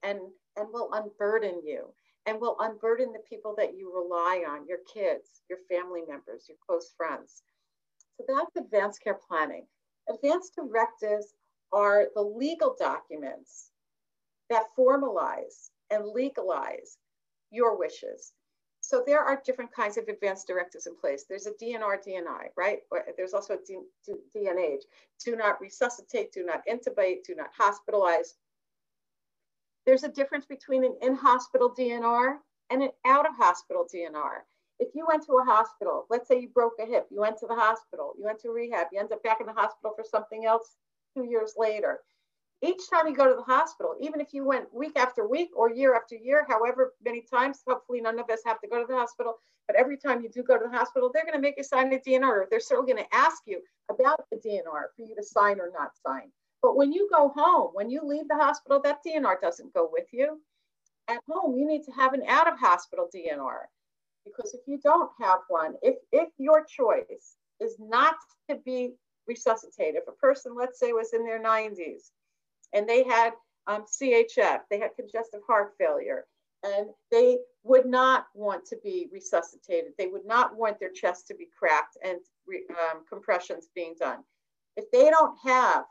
and will unburden you and will unburden the people that you rely on, your kids, your family members, your close friends. So that's advanced care planning. Advanced directives are the legal documents that formalize and legalize your wishes. So there are different kinds of advanced directives in place. There's a DNR, DNI, right? There's also a DNH. Do not resuscitate, do not intubate, do not hospitalize. There's a difference between an in-hospital DNR and an out-of-hospital DNR. If you went to a hospital, let's say you broke a hip, you went to the hospital, you went to rehab, you end up back in the hospital for something else 2 years later. Each time you go to the hospital, even if you went week after week or year after year, however many times, hopefully none of us have to go to the hospital, but every time you do go to the hospital, they're going to make you sign a DNR. They're certainly going to ask you about the DNR for you to sign or not sign. But when you go home, when you leave the hospital, that DNR doesn't go with you. At home, you need to have an out-of-hospital DNR, because if you don't have one, if your choice is not to be resuscitated, if a person, let's say, was in their 90s, and they had CHF, they had congestive heart failure, and they would not want to be resuscitated. They would not want their chest to be cracked and compressions being done. If they don't have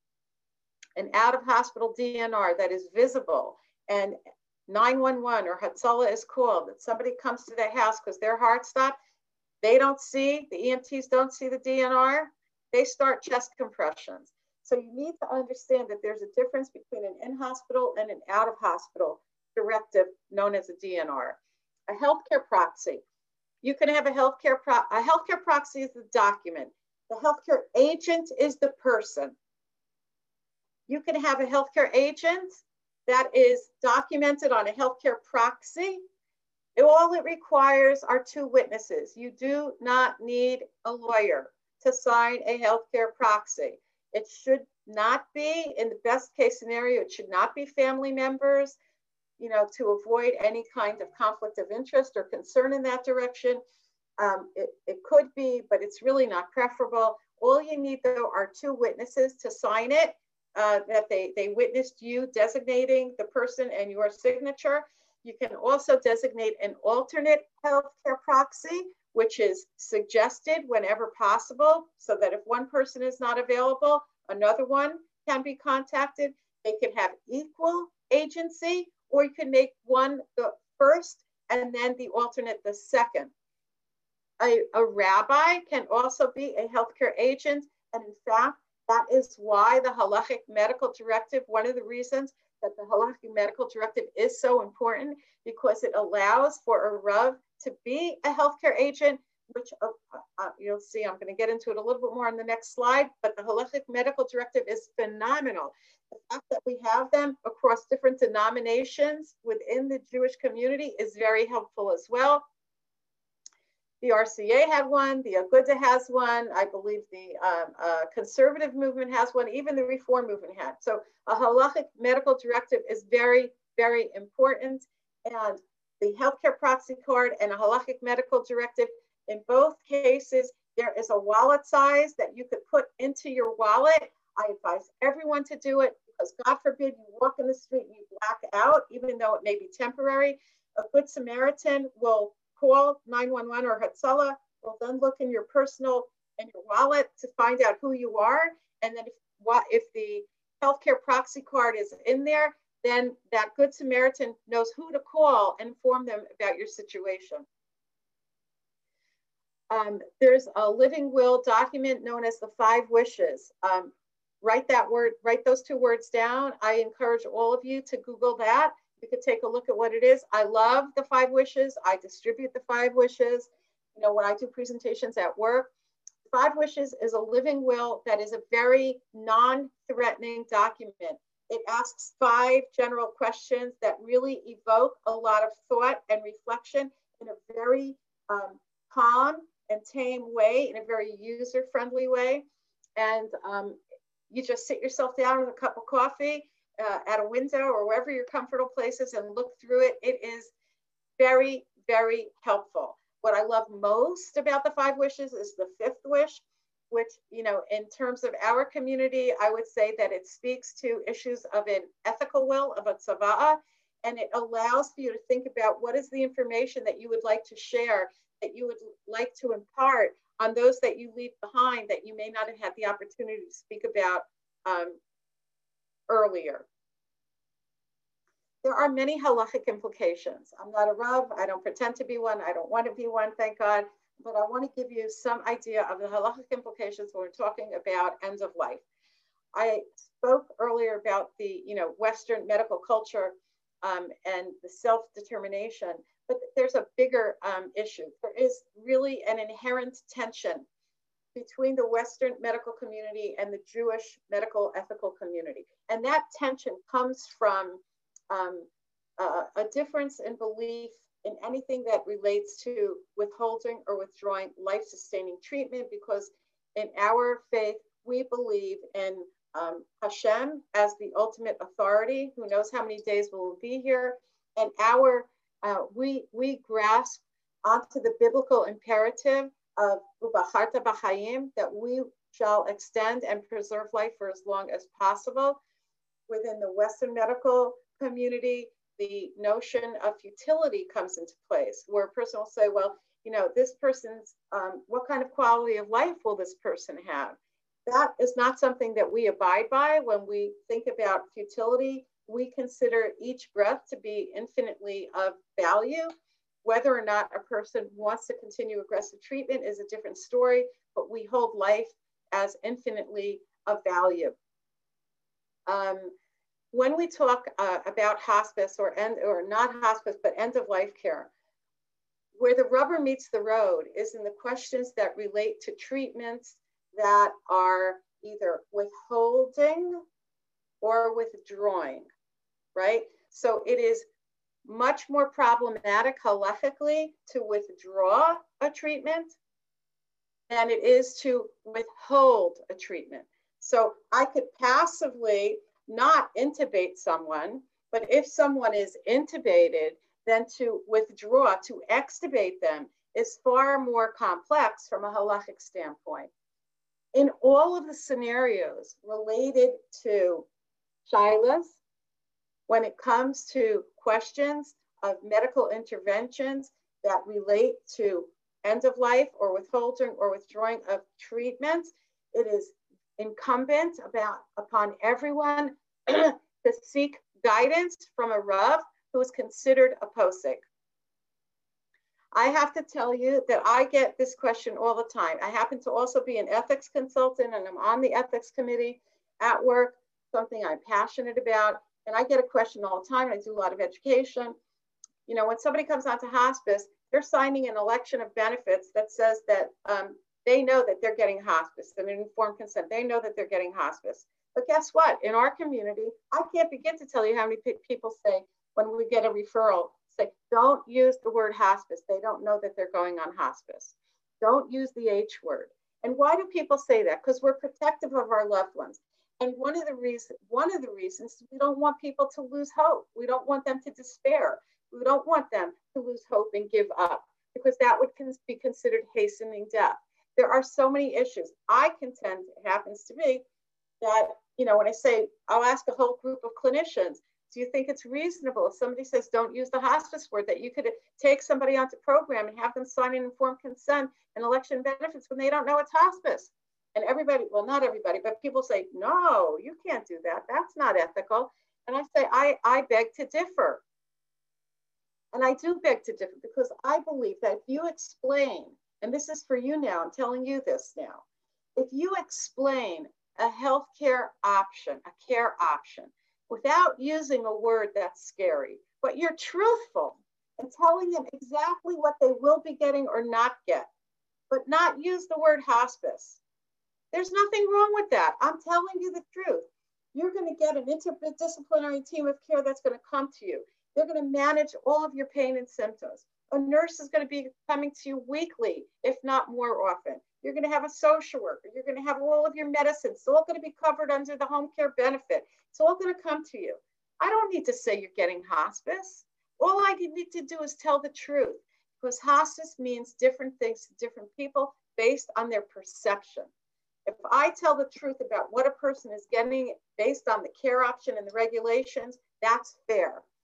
an out-of-hospital DNR that is visible and 911 or Hatzalah is called, that somebody comes to their house because their heart stopped, they don't see, the EMTs don't see the DNR, they start chest compressions. So you need to understand that there's a difference between an in-hospital and an out-of-hospital directive known as a DNR. A healthcare proxy. You can have a healthcare proxy is the document. The healthcare agent is the person. You can have a healthcare agent that is documented on a healthcare proxy. All it requires are 2 witnesses. You do not need a lawyer to sign a healthcare proxy. It should not be, in the best case scenario, it should not be family members, to avoid any kind of conflict of interest or concern in that direction. It could be, but it's really not preferable. All you need, though, are 2 witnesses to sign it, that they witnessed you designating the person and your signature. You can also designate an alternate healthcare proxy, which is suggested whenever possible, so that if one person is not available, another one can be contacted. They can have equal agency, or you can make one the first and then the alternate the second. A rabbi can also be a healthcare agent, and in fact, that is why the halachic medical directive, one of the reasons that the halachic medical directive is so important, because it allows for a Rav to be a healthcare agent, which you'll see, I'm going to get into it a little bit more on the next slide, but the halachic medical directive is phenomenal. The fact that we have them across different denominations within the Jewish community is very helpful as well. The RCA had one, the Aguda has one, I believe the conservative movement has one, even the Reform movement had. So a halachic medical directive is very, very important. And the healthcare proxy card and a halachic medical directive, in both cases, there is a wallet size that you could put into your wallet. I advise everyone to do it, because God forbid you walk in the street and you black out, even though it may be temporary. A Good Samaritan will call 911 or Hatzalah, will then look in your personal and your wallet to find out who you are. And then if the healthcare proxy card is in there, then that Good Samaritan knows who to call and inform them about your situation. There's a living will document known as the 5 wishes. Write those 2 words down. I encourage all of you to Google that. You could take a look at what it is. I love the 5 wishes. I distribute the 5 wishes. When I do presentations at work, 5 wishes is a living will that is a very non-threatening document. It asks 5 general questions that really evoke a lot of thought and reflection in a very calm and tame way, in a very user-friendly way. And you just sit yourself down with a cup of coffee at a window or wherever your comfortable place is and look through it. It is very, very helpful. What I love most about the 5 wishes is the 5th wish, which, in terms of our community, I would say that it speaks to issues of an ethical will, of a tzava'a. And it allows for you to think about what is the information that you would like to share, that you would like to impart on those that you leave behind that you may not have had the opportunity to speak about earlier. There are many halachic implications. I'm not a Rav, I don't pretend to be one, I don't want to be one, thank God, but I want to give you some idea of the halachic implications when we're talking about end of life. I spoke earlier about the Western medical culture and the self-determination, but there's a bigger issue. There is really an inherent tension between the Western medical community and the Jewish medical ethical community. And that tension comes from a difference in belief in anything that relates to withholding or withdrawing life-sustaining treatment, because in our faith, we believe in Hashem as the ultimate authority, who knows how many days we'll be here. And we grasp onto the biblical imperative of Ubacharta B'Chaim, that we shall extend and preserve life for as long as possible. Within the Western medical community, the notion of futility comes into place, where a person will say, well, this person's, what kind of quality of life will this person have? That is not something that we abide by. When we think about futility, we consider each breath to be infinitely of value. Whether or not a person wants to continue aggressive treatment is a different story, but we hold life as infinitely of value. When we talk about hospice or not hospice, but end of life care, where the rubber meets the road is in the questions that relate to treatments that are either withholding or withdrawing, right? So it is much more problematic halachically to withdraw a treatment than it is to withhold a treatment. So I could passively not intubate someone, but if someone is intubated, then to withdraw, to extubate them is far more complex from a halachic standpoint. In all of the scenarios related to shilas, when it comes to questions of medical interventions that relate to end of life or withholding or withdrawing of treatments, it is incumbent upon everyone to seek guidance from a Rav who is considered a posek. I have to tell you that I get this question all the time. I happen to also be an ethics consultant, and I'm on the ethics committee at work, something I'm passionate about. And I get a question all the time. I do a lot of education. When somebody comes onto hospice, they're signing an election of benefits that says that they know that they're getting hospice, and an informed consent. They know that they're getting hospice. But guess what? In our community, I can't begin to tell you how many people say when we get a referral, say, don't use the word hospice. They don't know that they're going on hospice. Don't use the H word. And why do people say that? Because we're protective of our loved ones. And one of the reasons we don't want people to lose hope. We don't want them to despair. We don't want them to lose hope and give up, because that would be considered hastening death. There are so many issues. I contend, it happens to me, that, when I say, I'll ask a whole group of clinicians, do you think it's reasonable if somebody says don't use the hospice word, that you could take somebody onto program and have them sign an informed consent and election benefits when they don't know it's hospice? And everybody, well, not everybody, but people say, no, you can't do that. That's not ethical. And I say, I beg to differ. And I do beg to differ, because I believe that if you explain, and this is for you now, I'm telling you this now, if you explain a healthcare option, a care option, without using a word that's scary, but you're truthful and telling them exactly what they will be getting or not get, but not use the word hospice. There's nothing wrong with that. I'm telling you the truth. You're going to get an interdisciplinary team of care that's going to come to you. They're going to manage all of your pain and symptoms. A nurse is going to be coming to you weekly, if not more often. You're going to have a social worker. You're going to have all of your medicines. It's all going to be covered under the home care benefit. It's all going to come to you. I don't need to say you're getting hospice. All I need to do is tell the truth, because hospice means different things to different people based on their perception. If I tell the truth about what a person is getting based on the care option and the regulations, that's fair.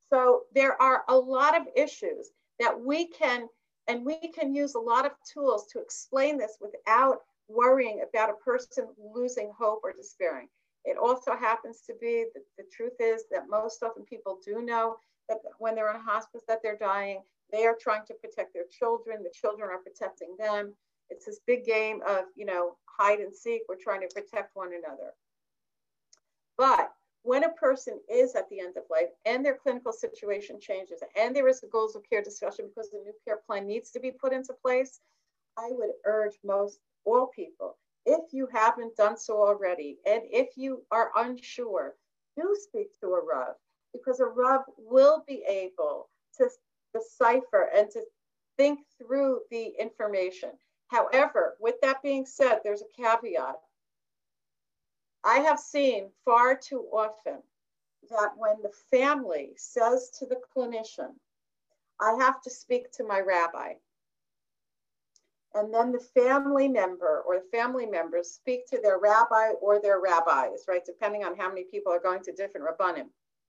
So there are a lot of issues that we can use a lot of tools to explain this without worrying about a person losing hope or despairing. It also happens to be that the truth is that most often people do know that when they're in hospice that they're dying. They are trying to protect their children. The children are protecting them. It's this big game of, hide and seek. We're trying to protect one another. But when a person is at the end of life and their clinical situation changes and there is a goals of care discussion because the new care plan needs to be put into place, I would urge all people, if you haven't done so already, and if you are unsure, do speak to a Rav, because a Rav will be able to decipher and to think through the information. However, with that being said, there's a caveat. I have seen far too often that when the family says to the clinician, I have to speak to my rabbi, and then the family member or the family members speak to their rabbi or their rabbis, right? Depending on how many people are going to different rabbanim.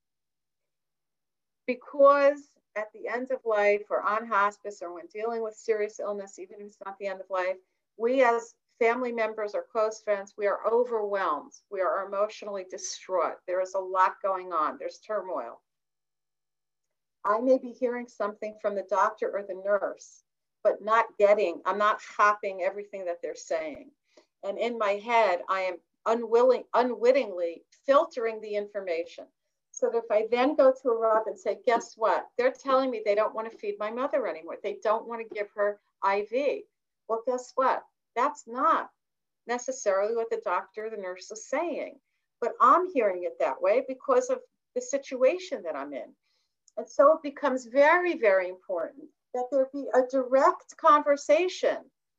Because at the end of life or on hospice or when dealing with serious illness, even if it's not the end of life, we as family members or close friends, we are overwhelmed. We are emotionally distraught. There is a lot going on. There's turmoil. I may be hearing something from the doctor or the nurse, but I'm not hopping everything that they're saying. And in my head, I am unwittingly filtering the information. So that if I then go to a Rav and say, guess what? They're telling me they don't want to feed my mother anymore. They don't want to give her IV. Well, guess what? That's not necessarily what the doctor or the nurse is saying. But I'm hearing it that way because of the situation that I'm in. And so it becomes very, very important that there be a direct conversation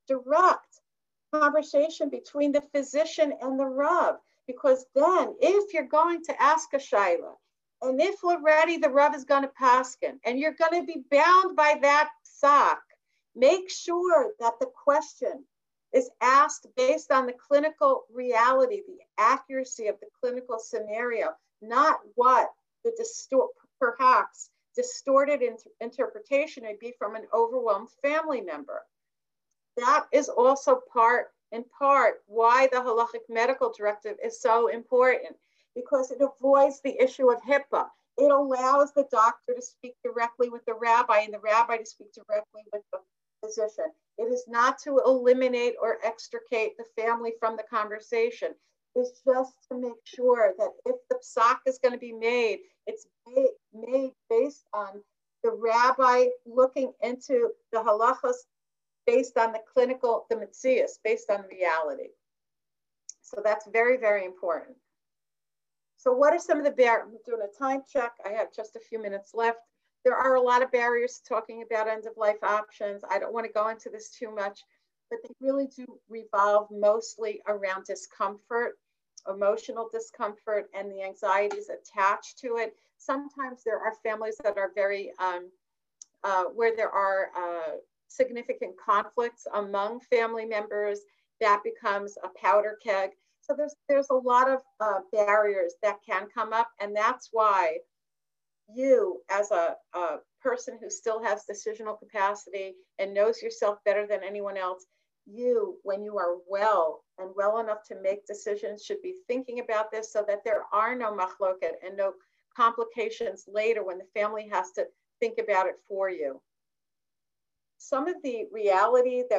between the physician and the Rav. Because then if you're going to ask a shayla, and if already the Rav is going to paskin, and you're going to be bound by that psak, make sure that the question is asked based on the clinical reality, the accuracy of the clinical scenario, not what the perhaps distorted interpretation may be from an overwhelmed family member. That is also in part why the halachic medical directive is so important, because it avoids the issue of HIPAA. It allows the doctor to speak directly with the rabbi and the rabbi to speak directly with the physician. It is not to eliminate or extricate the family from the conversation. It's just to make sure that if the psak is going to be made, it's made based on the rabbi looking into the halachas based on the metzius, based on reality. So that's very, very important. So what are some of the barriers? I'm doing a time check. I have just a few minutes left. There are a lot of barriers talking about end-of-life options. I don't want to go into this too much, but they really do revolve mostly around discomfort, emotional discomfort, and the anxieties attached to it. Sometimes there are families that are very, where there are significant conflicts among family members. That becomes a powder keg. So there's a lot of barriers that can come up, and that's why you, as a person who still has decisional capacity and knows yourself better than anyone else, you, when you are well and well enough to make decisions, should be thinking about this so that there are no machloket and no complications later when the family has to think about it for you. Some of the realities that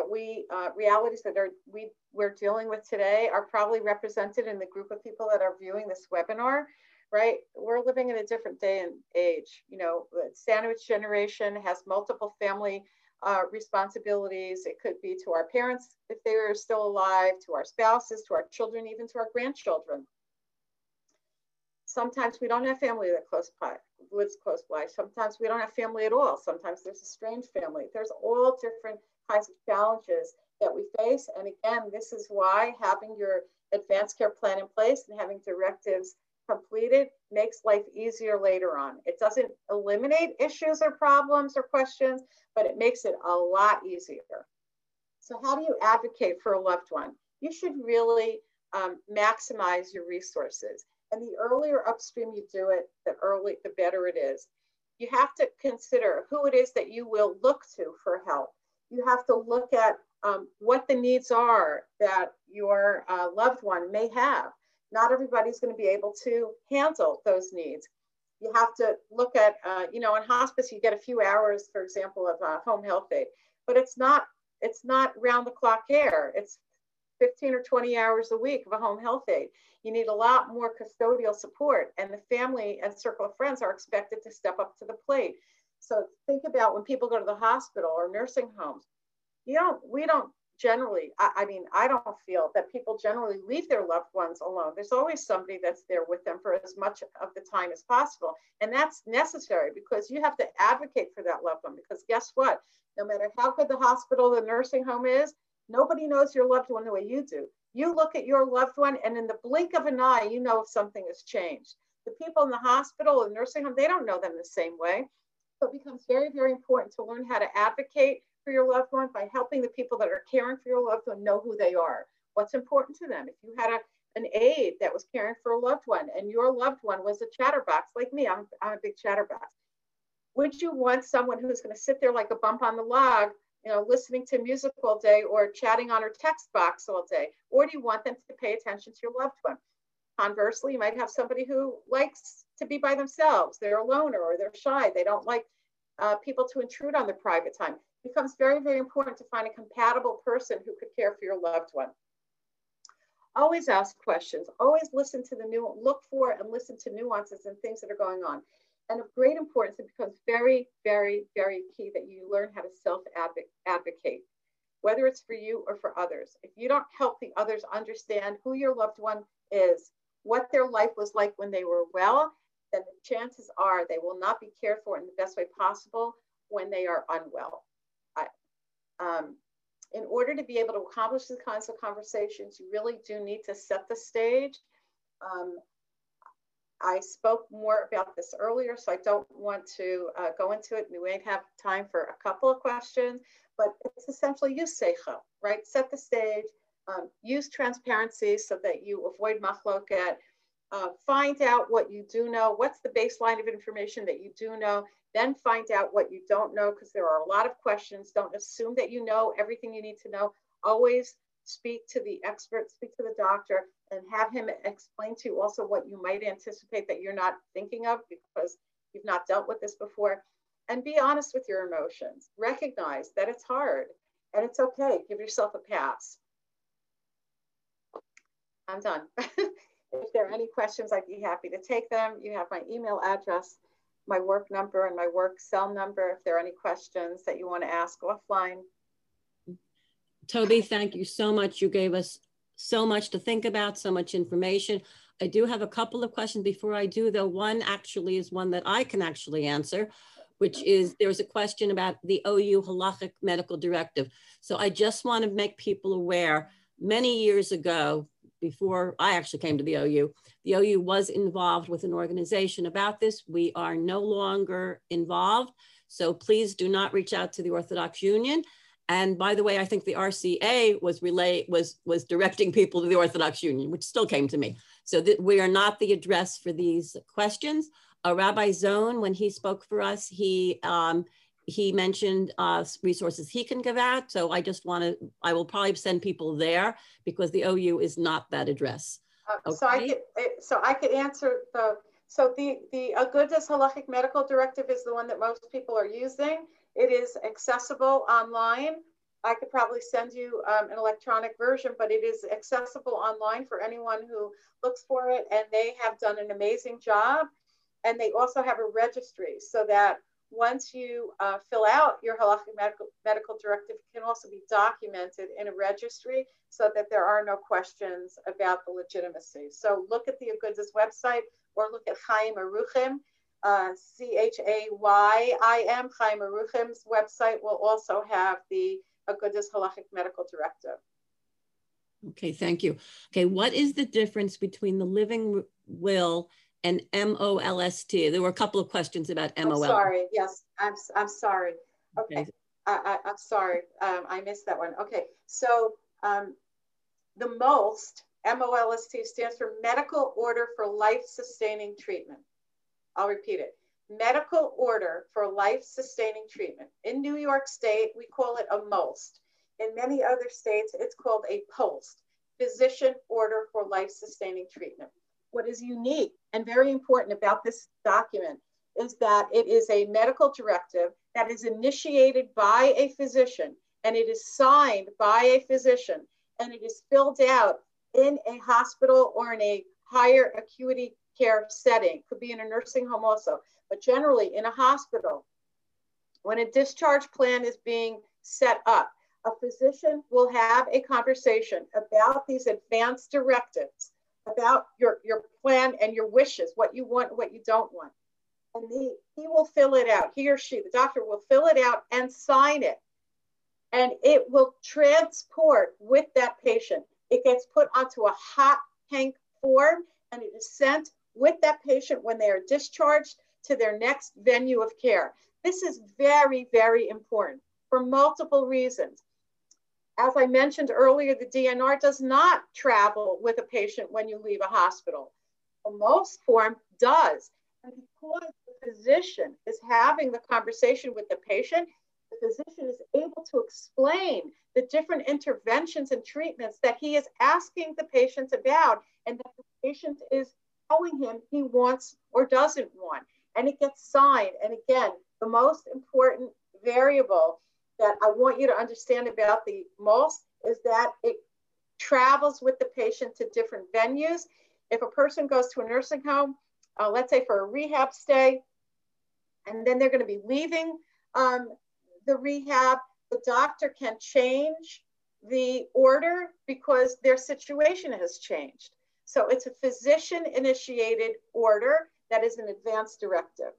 we're dealing with today are probably represented in the group of people that are viewing this webinar, right? We're living in a different day and age. You know, the sandwich generation has multiple family responsibilities. It could be to our parents if they are still alive, to our spouses, to our children, even to our grandchildren. Sometimes we don't have family that lives close by. Sometimes we don't have family at all. Sometimes there's a strange family. There's all different kinds of challenges that we face. And again, this is why having your advanced care plan in place and having directives completed makes life easier later on. It doesn't eliminate issues or problems or questions, but it makes it a lot easier. So how do you advocate for a loved one? You should really maximize your resources. And the earlier upstream you do it, the better it is. You have to consider who it is that you will look to for help. You have to look at what the needs are that your loved one may have. Not everybody's going to be able to handle those needs. You have to look at, in hospice, you get a few hours, for example, of home health aid, but it's not round the clock care. It's 15 or 20 hours a week of a home health aide. You need a lot more custodial support, and the family and circle of friends are expected to step up to the plate. So think about when people go to the hospital or nursing homes, we don't generally, I don't feel that people generally leave their loved ones alone. There's always somebody that's there with them for as much of the time as possible. And that's necessary because you have to advocate for that loved one, because guess what? No matter how good the hospital, the nursing home is, nobody knows your loved one the way you do. You look at your loved one and in the blink of an eye, you know if something has changed. The people in the hospital and nursing home, they don't know them the same way. So it becomes very, very important to learn how to advocate for your loved one by helping the people that are caring for your loved one know who they are, what's important to them. If you had an aide that was caring for a loved one and your loved one was a chatterbox, like me, I'm a big chatterbox. Would you want someone who's going to sit there like a bump on the log, listening to music all day or chatting on her text box all day? Or do you want them to pay attention to your loved one? Conversely, you might have somebody who likes to be by themselves. They're a loner or they're shy. They don't like people to intrude on their private time. It becomes very, very important to find a compatible person who could care for your loved one. Always ask questions. Always listen to look for and listen to nuances and things that are going on. And of great importance, it becomes very, very, very key that you learn how to self-advocate, whether it's for you or for others. If you don't help the others understand who your loved one is, what their life was like when they were well, then the chances are they will not be cared for in the best way possible when they are unwell. In order to be able to accomplish these kinds of conversations, you really do need to set the stage. I spoke more about this earlier, so I don't want to go into it. We may have time for a couple of questions, but it's essentially use seichel, right? Set the stage, use transparency so that you avoid machloket, find out what you do know, what's the baseline of information that you do know, then find out what you don't know, because there are a lot of questions. Don't assume that you know everything you need to know. Always speak to the expert, speak to the doctor, and have him explain to you also what you might anticipate that you're not thinking of because you've not dealt with this before. And be honest with your emotions. Recognize that it's hard and it's okay. Give yourself a pass. I'm done. If there are any questions, I'd be happy to take them. You have my email address, my work number, and my work cell number if there are any questions that you want to ask offline. Toby, thank you so much. You gave us so much to think about, so much information. I do have a couple of questions before I do, though. One actually is one that I can actually answer, which is there was a question about the OU Halachic Medical Directive. So I just want to make people aware, many years ago, before I actually came to the OU was involved with an organization about this. We are no longer involved. So please do not reach out to the Orthodox Union. And by the way, I think the RCA was directing people to the Orthodox Union, which still came to me. So that we are not the address for these questions. Rabbi Zone, when he spoke for us, he mentioned resources he can give out. So I will probably send people there because the OU is not that address. Okay? So I could answer the Agudas Halachic Medical Directive is the one that most people are using. It is accessible online. I could probably send you an electronic version, but it is accessible online for anyone who looks for it. And they have done an amazing job. And they also have a registry so that once you fill out your Halachic medical directive, it can also be documented in a registry so that there are no questions about the legitimacy. So look at the Agudas website or look at Chaim Aruchim. CHAYIM, Chaim Aruchim's website will also have the Agudas Halachic Medical Directive. Okay, thank you. Okay, what is the difference between the living will and MOLST? There were a couple of questions about MOLST. I'm sorry, yes, I'm sorry. Okay, I'm sorry, I missed that one. Okay, so the MOLST, MOLST stands for Medical Order for Life-Sustaining Treatment. I'll repeat it. medical order for life-sustaining treatment. In New York State, we call it a MOLST. In many other states, it's called a POLST, Physician Order for Life-Sustaining Treatment. What is unique and very important about this document is that it is a medical directive that is initiated by a physician, and it is signed by a physician, and it is filled out in a hospital or in a higher acuity care setting. Could be in a nursing home also, but generally in a hospital. When a discharge plan is being set up, a physician will have a conversation about these advanced directives, about your plan and your wishes, what you want, what you don't want. And he will fill it out. He or she, the doctor, will fill it out and sign it. And it will transport with that patient. It gets put onto a hot tank form, and it is sent with that patient when they are discharged to their next venue of care. This is very, very important for multiple reasons. As I mentioned earlier, the DNR does not travel with a patient when you leave a hospital. The MOLST form does. And because the physician is having the conversation with the patient, the physician is able to explain the different interventions and treatments that he is asking the patient about, and that the patient is telling him he wants or doesn't want. And it gets signed. And again, the most important variable that I want you to understand about the MOLST is that it travels with the patient to different venues. If a person goes to a nursing home, let's say for a rehab stay, and then they're going to be leaving the rehab, the doctor can change the order because their situation has changed. So it's a physician-initiated order that is an advanced directive.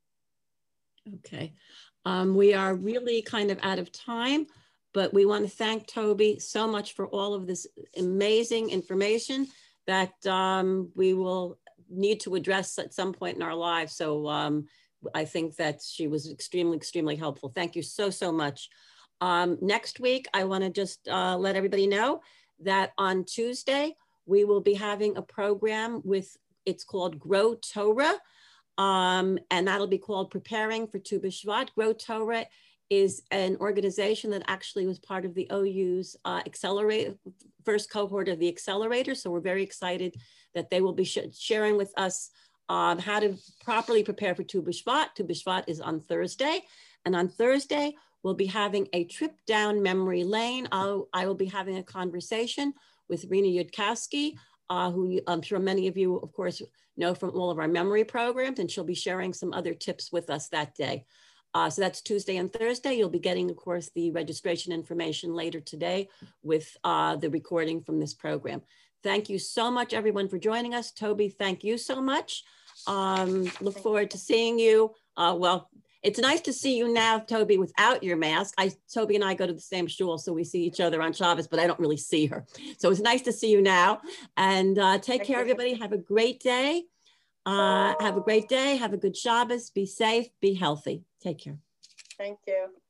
Okay. We are really kind of out of time, but we want to thank Toby so much for all of this amazing information that we will need to address at some point in our lives. So I think that she was extremely, extremely helpful. Thank you so, so much. Next week, I want to just let everybody know that on Tuesday, we will be having a program with, it's called Grow Torah. And that'll be called Preparing for Tu B'Shvat. Grow Torah is an organization that actually was part of the OU's accelerator, first cohort of the accelerator. So we're very excited that they will be sharing with us how to properly prepare for Tu B'Shvat. Tu B'Shvat is on Thursday. And on Thursday, we'll be having a trip down memory lane. I will be having a conversation with Rena Yudkowsky, who I'm sure many of you, of course, know from all of our memory programs, and she'll be sharing some other tips with us that day. So that's Tuesday and Thursday. You'll be getting, of course, the registration information later today with the recording from this program. Thank you so much, everyone, for joining us. Toby, thank you so much. Look forward to seeing you. Well, it's nice to see you now, Toby, without your mask. Toby and I go to the same shul, so we see each other on Shabbos, but I don't really see her. So it's nice to see you now. And take care, everybody. Have a great day. Have a great day. Have a good Shabbos. Be safe. Be healthy. Take care. Thank you.